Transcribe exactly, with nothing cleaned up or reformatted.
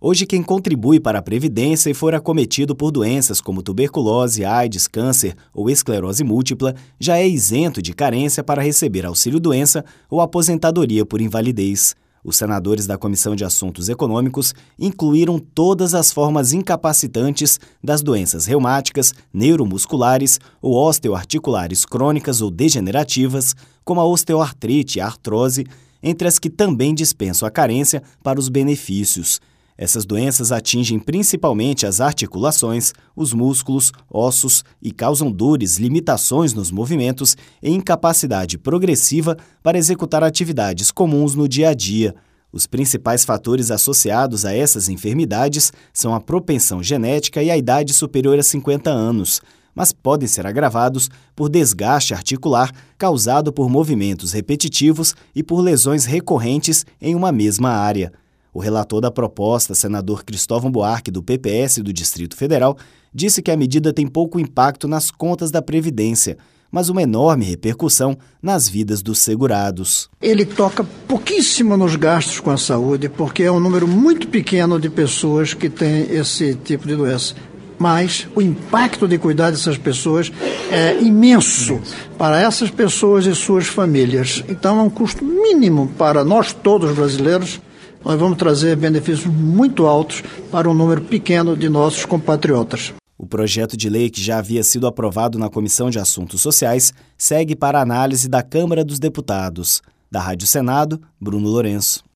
Hoje, quem contribui para a Previdência e for acometido por doenças como tuberculose, AIDS, câncer ou esclerose múltipla, já é isento de carência para receber auxílio-doença ou aposentadoria por invalidez. Os senadores da Comissão de Assuntos Econômicos incluíram todas as formas incapacitantes das doenças reumáticas, neuromusculares ou osteoarticulares crônicas ou degenerativas, como a osteoartrite e a artrose, entre as que também dispensam a carência para os benefícios. Essas doenças atingem principalmente as articulações, os músculos, ossos e causam dores, limitações nos movimentos e incapacidade progressiva para executar atividades comuns no dia a dia. Os principais fatores associados a essas enfermidades são a propensão genética e a idade superior a cinquenta anos, mas podem ser agravados por desgaste articular causado por movimentos repetitivos e por lesões recorrentes em uma mesma área. O relator da proposta, senador Cristóvão Buarque, do P P S do Distrito Federal, disse que a medida tem pouco impacto nas contas da Previdência, mas uma enorme repercussão nas vidas dos segurados. Ele toca pouquíssimo nos gastos com a saúde, porque é um número muito pequeno de pessoas que têm esse tipo de doença. Mas o impacto de cuidar dessas pessoas é imenso para essas pessoas e suas famílias. Então é um custo mínimo para nós todos brasileiros. Nós vamos trazer benefícios muito altos para um número pequeno de nossos compatriotas. O projeto de lei, que já havia sido aprovado na Comissão de Assuntos Sociais, segue para a análise da Câmara dos Deputados. Da Rádio Senado, Bruno Lourenço.